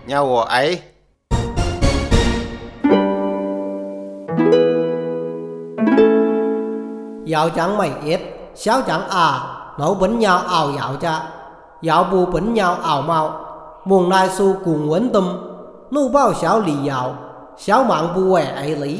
nhà我ấy Dạo chẳng mày ít, sáu chẳng nấu bánh nhau ảo dạo cha. Dạo bù bánh nhau ảo mau, muôn nai su cùng quấn tâm, nu bao sáu lì dạo, sáu mạng bu quẻ ấy lý.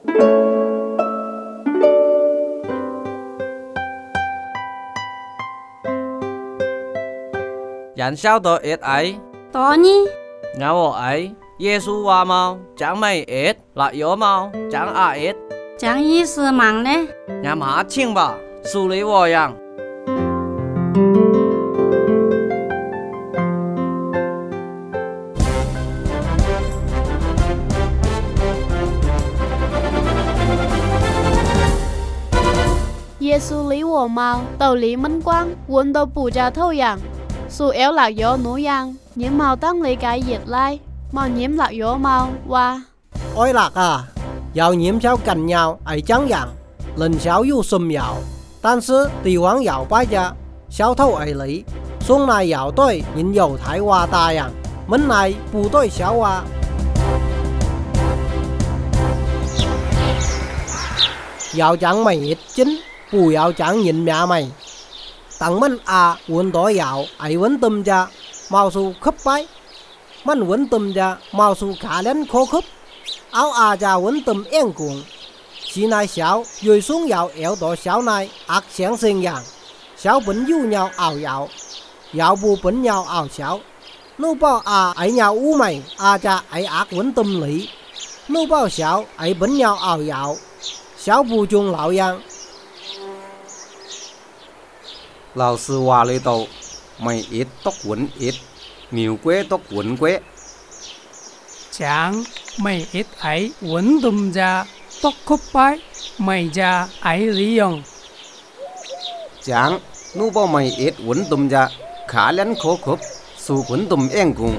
Dặn sao tôi ít ấy? Đó nhỉ? Nhà我ấy, Giê-xu話嘛，chẳng mày ít, lại yếu mà, chẳng ít. Chẳng ý sư mạng nè. Nhà mà chinh bà, xử lý我樣。 耶稣离我mau đầu lý minh quang quân đầu bù trà thâu yang su éo lạc gió núi yang nhiễm màu tăng lấy cái diệt lai màu nhiễm lạc gió màu qua Ôi lạc dạo nhiễm sáu cành nhau ấy chẳng dạng, lần sáu yu xùm dạo,但是帝王dạo bái cha, sáu thâu ấy lý, xuống này dạo tôi nhìn dầu thái hoa ta yang, mình này bù tôi sáu hoa. Dạo chẳng mày ít chính, bù dạo chẳng nhìn mẹ mày. Tặng mình quân tối dạo ấy vấn tâm cha, màu su khắp bái. Mình vấn tâm cha, màu su khả lên khô khắp. Áo cha vấn tâm yên cuồng. Chỉ này sáu, rồi xuống dạo éo tổ sáu này, ác sáng sinh dạng. Sáu bánh du nhau ảo dạo, dạo bù bánh nhau ảo sáu. Nô bao ấy nhau u mày, cha ấy ác vấn tâm lý. Nô bao sáu ấy bánh nhau ảo dạo. Sáu bù chung lão yang. Lão sư hòa lý tổ mày ít tóc quấn ít nhiều quế tóc quấn quế Chẳng mày ít ấy quấn tùm ra tóc khúc bái mày ra ấy lý dùng chẳng nu bao mày ít quấn tùm ra khá lén khổ khúc su quấn tùm yên cùng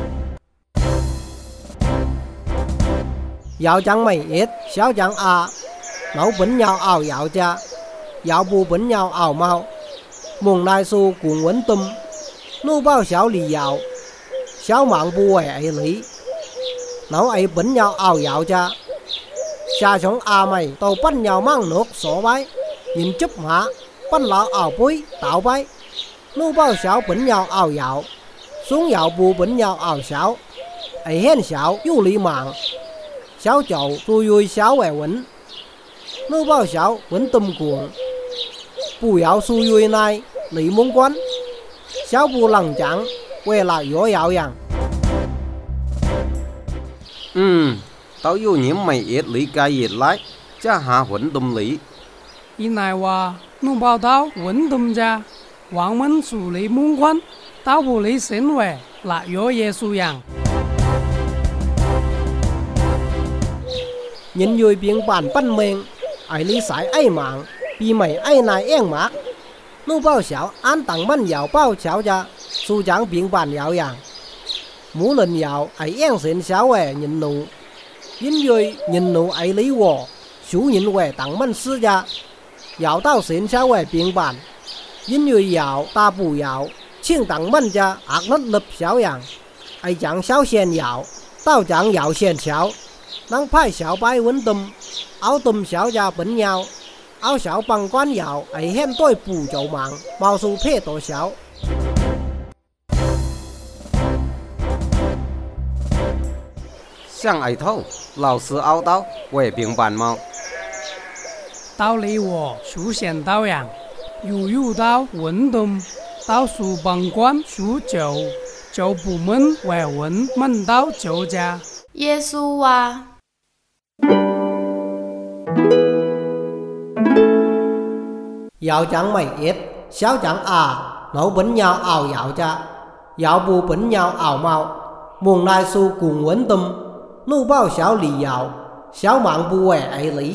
Dạo chẳng mày ít, sáu chẳng nấu bánh nhau ảo dạo cha. Dạo bù bánh nhau ảo mau, muôn nai su cùng quấn tâm, nu bao sáu lì dạo, sáu mạng bu quẻ ấy lý. Nấu ấy bánh nhau ảo dạo cha. Xa sống mày tàu bắt nhau mang nước sổ bái, nhìn chúc hả, bắt lão ảo bối tạo bái. Nu bao sáu bánh nhau ảo dạo, xuống dạo bù bánh nhau ảo sáu. Ấy hên sáu du lý mạng, sáu chậu tu vui sáu quẻ quấn. Nu bao sáu quấn tâm cuồng. Bù dạo su vui này lý muốn quán. Sáu bù lằng chẳng quê là gió dạo yang. tao yêu nhiễm mày ít lý cái gì lại cha hạ quấn tùm lý ý nàyว่าnu bao tao quấn tùm ra hoàng mân xử lý muốn quan tao bù lý sinh về là gió Giê-xu yang. Nhìn vui biến bản bắn mình, ấy lý sải ấy mạng, bị mày ấy này yên mạc. Nu bao xảo án tặng bắn dạo bao xảo cha, su chẳng biến bản dạo yang. Mũ lần dạo ấy yên xịn xảo về nhìn nụ. Nhìn vui nhìn nụ ấy lý wo, chú nhìn về tặng bắn sư cha. Dạo tao xịn xảo về biến bản. Nhìn vui dạo ta bù dạo, chiên tặng bắn cha ác nất lập xảo yang. Ấy chẳng xảo xen dạo, tao chẳng dạo xen xảo. Năng phai xảo bái vấn tâm, áo tâm xảo ra bánh nhau, áo xảo bằng quan dạo ấy hem tôi bù chậu mạng, bao su phê tổ xảo. sang ấy thâu lão sư áo tao quay biến bản mau tao lý wo su hiện tao yang yu tao quấn tùm tao su bằng quan su chậu chậu bù mân về quấn mân tao chậu ra. 耶稣啊 Dạo chẳng mày ít, sáu chẳng nấu bánh nhau ảo dạo cha. Dạo bù bánh nhau ảo mau, muôn nai su cùng quấn tâm, nu bao sáu lì dạo, sáu mạng bu quẻ ấy lý.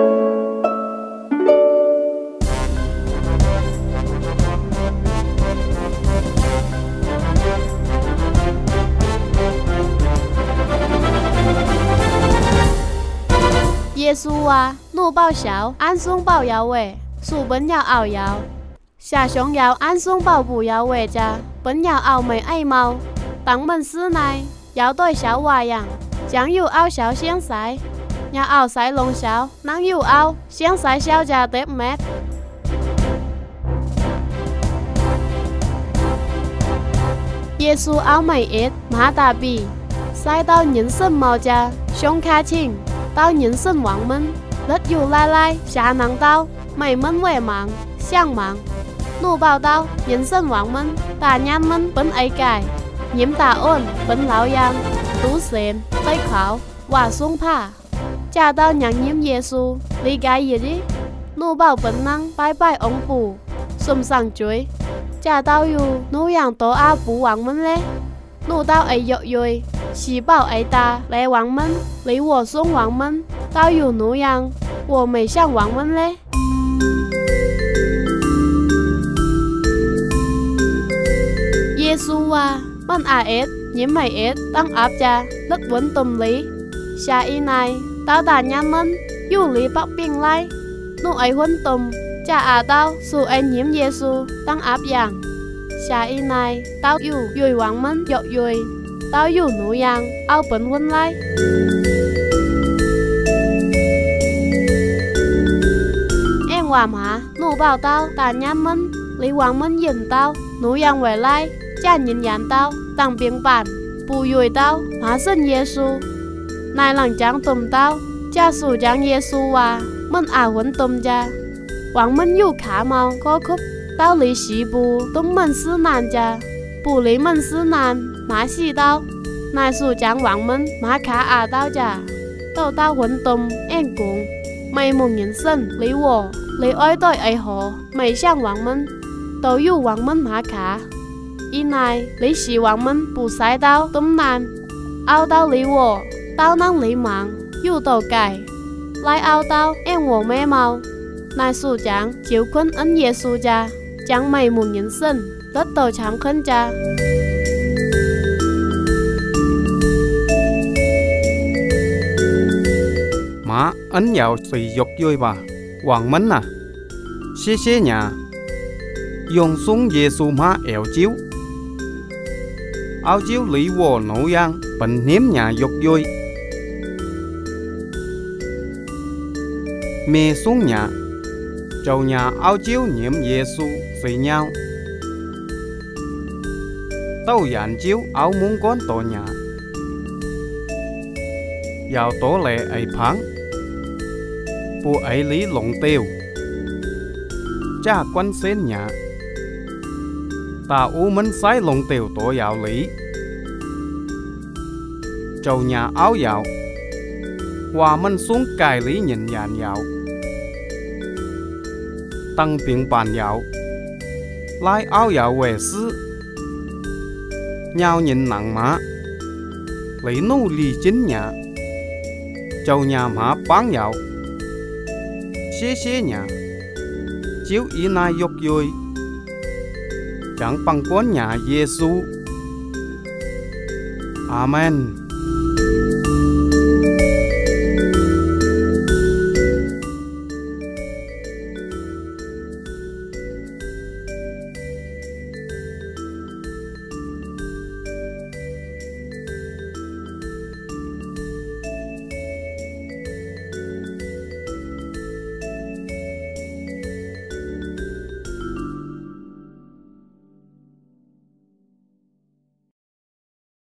耶稣啊怒报小安松报摇尾树本要熬摇下熊摇安松报不摇尾家本要熬美爱猫当门师奶 giáo tôi sáu hòa yang chẳng yêu ao sáu xiang sải nhà ao sải lông sáu nắng yêu ao xiang sải sáu già tép mét Giêsu áo mày ít mã tà bì sai tao những sân màu cha sống kha chinh tao những sân quảng minh đất dù lai lai xả nắng tao mày minh về mạng xiang mạng nụ bảo tao những sân quảng minh tà nhan minh bấn ấy cài nhiễm tà ôn bấn lão yang tú xến tây khảo hòa xuống pha cha tao nhắn nhiễm Giêsu lý cái gì đi nụ bảo bấn năng bye bye ông phụ xung sang chuối cha tao yu nụ yang tổ a phụ quảng minh lê nụ tao ấy dọ dồi xí bảo ấy ta lấy quảng minh lý wo xuống quảng minh tao yu nụ yang wo mày sang quảng minh lê Giêsu à mình es nhiễm mày es tăng áp cha đất vốn tùm lý xa y này tao tà nhan minh yu lý bắc biên lai nụ ấy huấn tùm cha tao su anh nhiễm Giêsu tăng áp yang xa y này tao yu yui quảng minh dọ yui tao yu nụ yang ao bẩn huấn lai em hòa hả nụ bảo tao tà nhan minh lý quảng minh dừng tao nụ yang về lai cha nhìn nhận tao tăng biên bản bù yui tao hóa sinh Giêsu này lần chẳng tùm tao cha su chẳng Giêsu à mình huấn tùm cha quảng minh yu khá mau có khúc tao lý xí bù tùm mình sư nàn cha bù lý mình sư nàn má xí tao này su chẳng quảng minh má khá tao cha tao huấn tùm em cũng mày muốn nhân sinh lý wo lý ơi tôi ấy hồ mày sang quảng minh tao yu quảng minh má khá y này lý xí quảng minh bù sai tao tùm nàn ao tao lý wo tao năng lý mạng yu tao cài lại ao tao em wo mê màu này su chẳng chịu khuyên ấn Giêsu cha chẳng mày muốn nhân sinh đất tao chẳng khuyên cha má ấn dạo tùy dục vui bà hoàng mến à xế nhà dùng xuống Giêsu má ẻo chiếu áo chiếu lý wo nổ giang bệnh hiếm nhà dục vui mê xuống nhà trầu nhà áo chiếu nhiễm Giêsu xì nhau tao dàn chiếu áo muốn con tổ nhà vào tổ lệ ấy phán bù ấy lý lộng tiêu cha quan xên nhà ta u mến sái lộng tiêu tổ vào lý trầu nhà áo vào hòa minh xuống cài lý nhìn nhàn vào tăng biện bàn vào lái áo vào về sư nhau nhìn nặng má lấy nô lì chính nhà châu nhà má bán vào xế nhà chiếu ý nai dục vui chẳng bằng quán nhà Giêsu Amen.